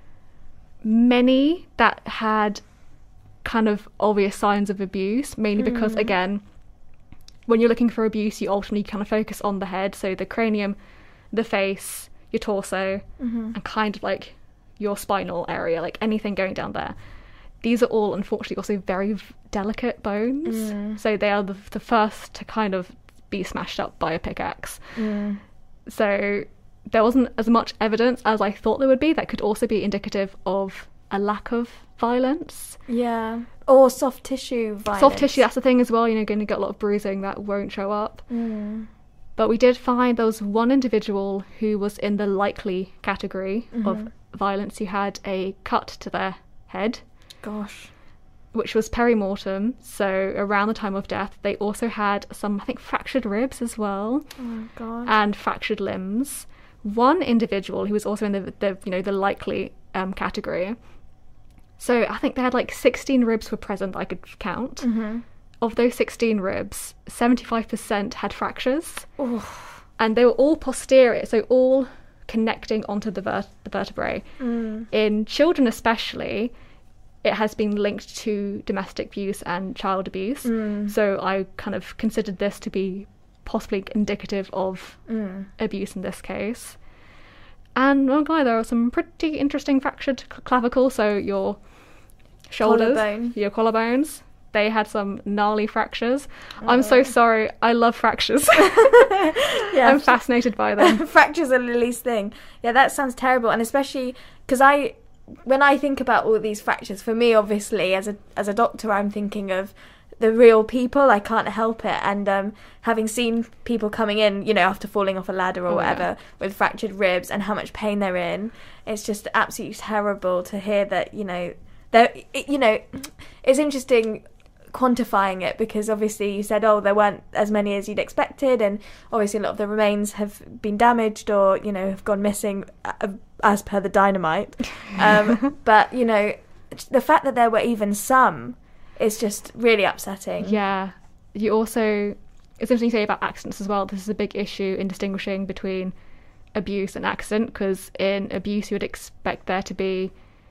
many that had kind of obvious signs of abuse, mainly because, Mm. again, when you're looking for abuse, you ultimately kind of focus on the head, so the cranium, the face, your torso, Mhm. and kind of like your spinal area, like anything going down there. These are all, unfortunately, also very v- delicate bones, Mm. so they are the, the first to kind of be smashed up by a pickaxe. Mm. So there wasn't as much evidence as I thought there would be that could also be indicative of a lack of violence. Yeah. Or soft tissue violence. Soft tissue, that's the thing as well, you know, going to get a lot of bruising that won't show up. Mm. But we did find there was one individual who was in the likely category Mhm. of violence who had a cut to their head, Gosh. which was peri-mortem, so around the time of death. They also had some, I think, fractured ribs as well, Oh, God. and fractured limbs. One individual who was also in the, the you know, the likely um, category. So I think they had like sixteen ribs were present that I could count. Mhm. Of those sixteen ribs, seventy-five percent had fractures. Oof. And they were all posterior, so all connecting onto the, ver- the vertebrae. Mm. In children especially, it has been linked to domestic abuse and child abuse. Mm. So I kind of considered this to be possibly indicative of Mm. abuse in this case. And oh god, there are some pretty interesting fractured cl- clavicle, so your shoulders, Collarbone. your collarbones, they had some gnarly fractures. Oh. I'm so sorry. I love fractures. yeah, I'm fascinated by them. Fractures are Lily's thing. Yeah, that sounds terrible, and especially because I, when I think about all these fractures, for me, obviously, as a as a doctor, I'm thinking of the real people. I can't help it, and um, having seen people coming in, you know, after falling off a ladder or oh, whatever, yeah. with fractured ribs and how much pain they're in, it's just absolutely terrible to hear that. You know, there. You know, it's interesting quantifying it, because obviously you said, oh, there weren't as many as you'd expected, and obviously a lot of the remains have been damaged or, you know, have gone missing uh, as per the Dynamite. Um, but, you know, the fact that there were even some is just really upsetting. Yeah. You also, it's interesting you say about accidents as well. This is a big issue in distinguishing between abuse and accident, because in abuse you would expect there to be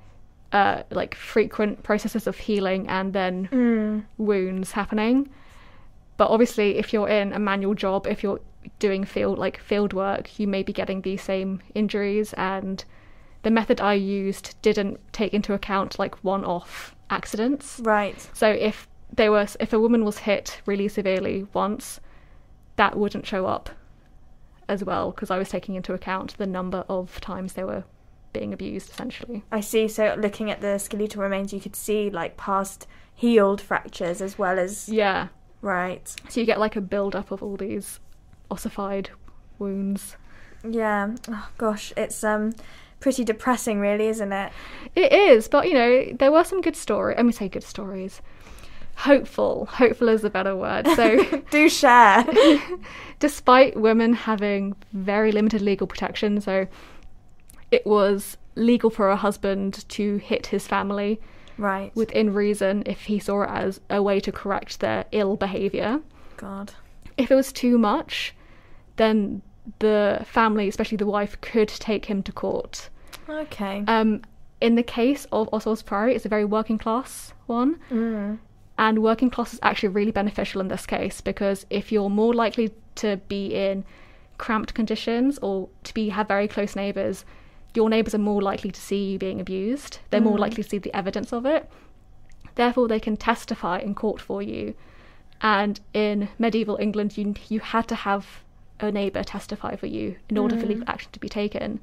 Uh, like frequent processes of healing and then mm. wounds happening. But obviously if you're in a manual job, if you're doing field like field work, you may be getting these same injuries, and the method I used didn't take into account like one-off accidents. Right. So if they were if a woman was hit really severely once, that wouldn't show up as well, because I was taking into account the number of times they were being abused, essentially. I see. So looking at the skeletal remains, you could see like past healed fractures as well as... Yeah. Right. So you get like a build-up of all these ossified wounds. Yeah. Oh, gosh, it's um pretty depressing, really, isn't it? It is, but, you know, there were some good stories. I mean, say good stories. Hopeful. Hopeful is a better word. So do share. Despite women having very limited legal protection, so it was legal for a husband to hit his family, right, within reason, if he saw it as a way to correct their ill behaviour. God. If it was too much, then the family, especially the wife, could take him to court. Okay. Um, in the case of Oswald's Priory, it's a very working class one. Mm. And working class is actually really beneficial in this case, because if you're more likely to be in cramped conditions or to be have very close neighbours, your neighbours are more likely to see you being abused. They're mm. more likely to see the evidence of it. Therefore, they can testify in court for you. And in medieval England, you you had to have a neighbour testify for you in order mm. for legal action to be taken.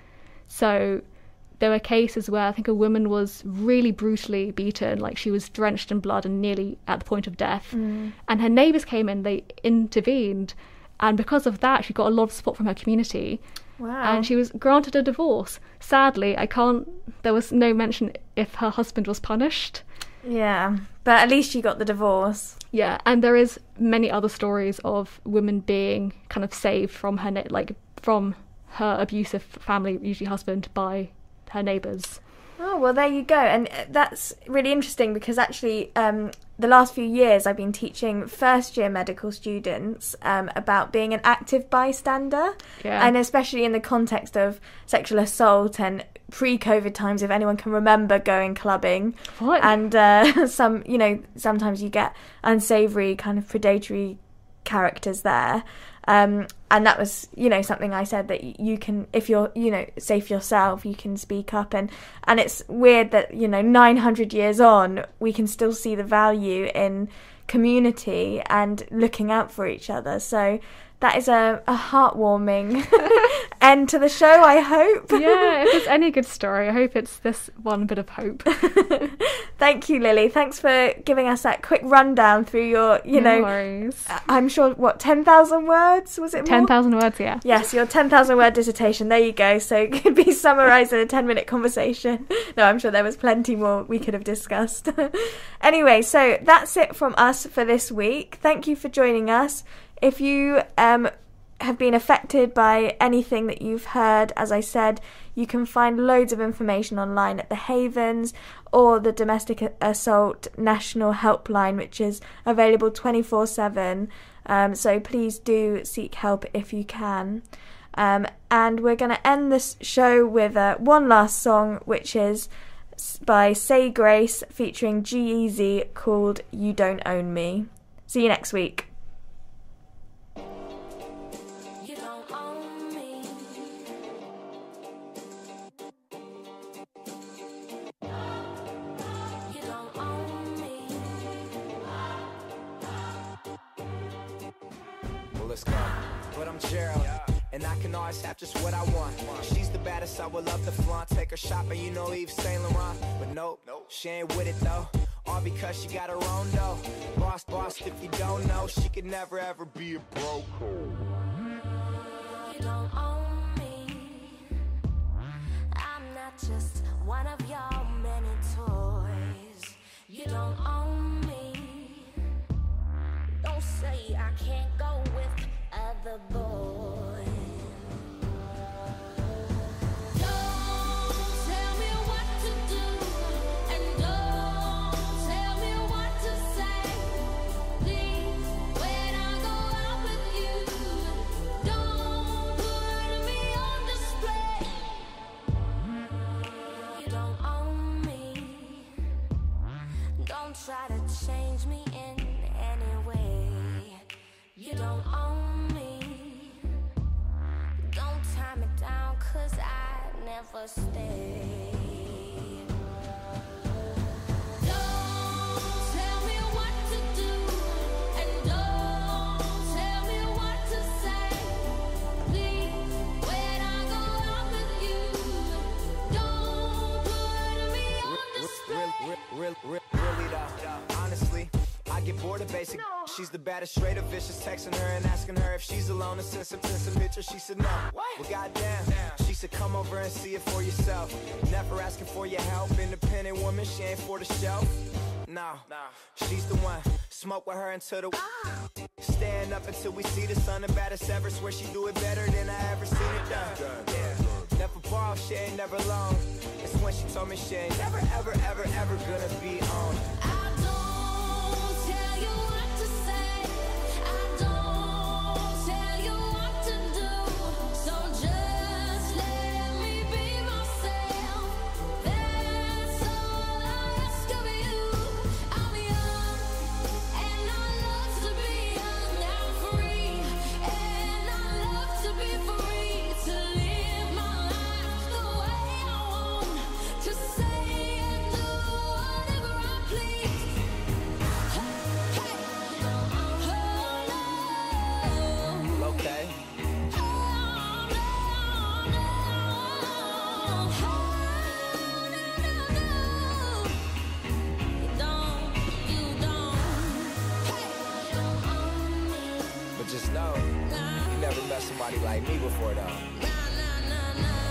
So there were cases where I think a woman was really brutally beaten, like she was drenched in blood and nearly at the point of death. Mm. And her neighbours came in, they intervened. And because of that, she got a lot of support from her community. Wow. And she was granted a divorce. Sadly, I can't... There was no mention if her husband was punished. Yeah, but at least she got the divorce. Yeah, and there is many other stories of women being kind of saved from her, like from her abusive family, usually husband, by her neighbours. Oh, well, there you go. And that's really interesting, because actually um, the last few years I've been teaching first-year medical students um, about being an active bystander. Yeah. And especially in the context of sexual assault and pre-COVID times, if anyone can remember going clubbing. What? And uh, some, you know, sometimes you get unsavoury kind of predatory characters there. Um, and that was, you know, something I said that you can, if you're, you know, safe yourself, you can speak up. And, and it's weird that, you know, nine hundred years on, we can still see the value in community and looking out for each other. So that is a, a heartwarming end to the show, I hope. Yeah, if it's any good story, I hope it's this one bit of hope. Thank you, Lily. Thanks for giving us that quick rundown through your, you no know... worries. I'm sure, what, ten thousand words? Was it more? ten thousand words, yeah. Yes, your ten thousand word dissertation. There you go. So it could be summarised in a ten minute conversation. No, I'm sure there was plenty more we could have discussed. Anyway, so that's it from us for this week. Thank you for joining us. If you um, have been affected by anything that you've heard, as I said, you can find loads of information online at the Havens or the Domestic Assault National Helpline, which is available twenty-four seven. Um, so please do seek help if you can. Um, and we're going to end this show with uh, one last song, which is by Say Grace featuring G-Eazy, called You Don't Own Me. See you next week. let's go. But I'm Gerald, and I can always have just what I want. She's the baddest, I would love to flaunt. Take her shopping, you know Yves Saint Laurent. But nope, she ain't with it though. All because she got her own dough. Boss, boss, if you don't know, she could never ever be a broke. You don't own me. I'm not just one of your many toys. You don't own me. Don't say I can't go with other boys. Don't tell me what to do, and don't tell me what to say. Please, when I go out with you, don't put me on display. You don't own me. Don't try to change me in any way. You don't own me. Don't tie me down, cause I never stay. Don't tell me what to do, and don't tell me what to say. Please, when I go out with you, don't put me on display. Really, really, really though, honestly, I get bored of basic. She's the baddest, straight up vicious. Texting her and asking her if she's alone and send some, send some pictures. She said no. Well, goddamn. She said come over and see it for yourself. Never asking for your help. Independent woman, she ain't for the show. No, she's the one. Smoke with her until the stand up until we see the sun. The baddest ever. Swear she do it better than I ever seen it done. Yeah. Never borrow, she ain't never alone. It's when she told me she ain't never, ever, ever, ever gonna be on. I don't tell you what to say. I don't tell you what to do. So just let me be myself. That's all I ask of you. I'm young and I love to be young. I'm free and I love to be free. To live my life the way I want. To say and do whatever I please. Okay. But just know, you never met somebody like me before though.